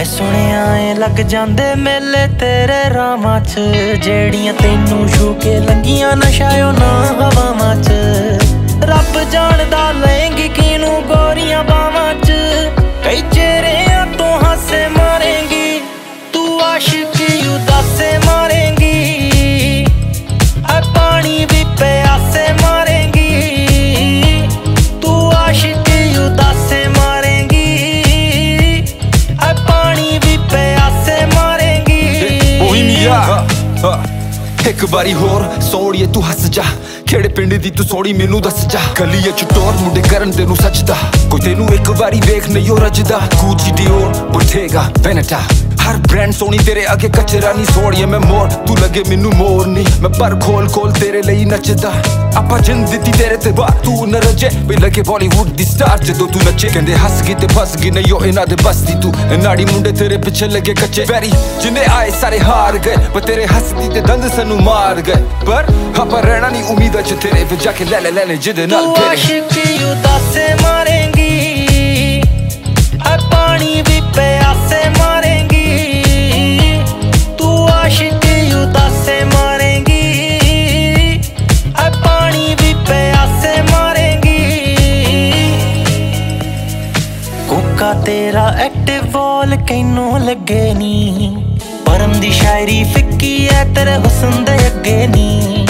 मैं सुनिया ए लग जांदे मेले तेरे रामां च जेड़ियां तैनू छू के लंघियां नशायो ना हवावां च रब जानदा लेंगी किनू गोरियां बावां च कई चेहरियां तो हासे मारेंगी तू आशिकी उदासे मारेंगी है पानी भी प्यासे मारेंगी तू आशिकी उदासे मारेंगी है पानी भी प्यासे मारेंगी एक बारी होर सोड़िए तू हस जा केड़े पिंड दी तू सोड़ी मैनू दस जा गली च टोर मुंडे करन तेनू सजदा कोई तेनू एक बारी वेख नहीं हो रजदा गुची डियोर बोटेगा वेनेटा हर ब्रांड सोनी तेरे आगे कचरा नहीं सोड़िए मैं मोर तू लगे मैनू मोर नहीं मैं पर खोल खोल तेरे लिए नचदा आपा जिंद दी तेरे ते बार तू न रजे वे लगे बॉलीवुड दी स्टार जदों तू नचे कहंदे हस गई ते फस गई नहीं हो इना दे बस दी तू नाड़ी मुंडे तेरे पीछे लगे कच्चे वैरी जिन्ने आए सारे हार गए पर तेरे हंसदी ते दंद सनू मार गए पर आपा रहना नहीं उम्मीद च तेरे पे जाके ले जिदे नाल तू आशिकी उदासे मारेंगी है पानी भी प्यासे मारेंगी तू आशिकी उदासे मारेंगी है पानी भी प्यासे मारेंगी कोका तेरा एक्टिव वॉल कैनू लगे नी परम दी शायरी फिक्की है तेरे हुस्न दे अगे नी